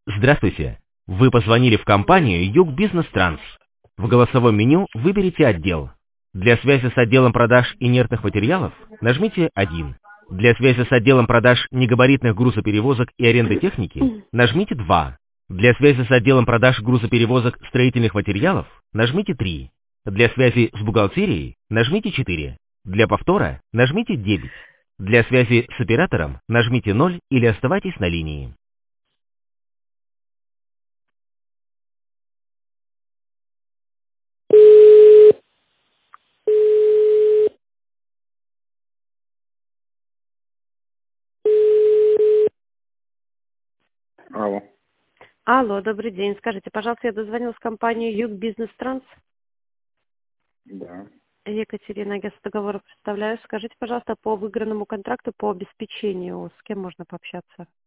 Здравствуйте. Вы позвонили в компанию Юг Бизнес Транс. В голосовом меню выберите отдел. Для связи с отделом продаж инертных материалов нажмите 1. Для связи с отделом продаж негабаритных грузоперевозок и аренды техники нажмите 2. Для связи с отделом продаж грузоперевозок строительных материалов нажмите 3. Для связи с бухгалтерией нажмите 4. Для повтора нажмите 9. Для связи с оператором нажмите 0 или оставайтесь на линии. Алло, Алло, добрый день. Скажите, пожалуйста, я дозвонилась в компанию Юг Бизнес Транс. да. Екатерина, агентство договора представляю. Скажите, пожалуйста, по выигранному контракту по обеспечению, с кем можно пообщаться?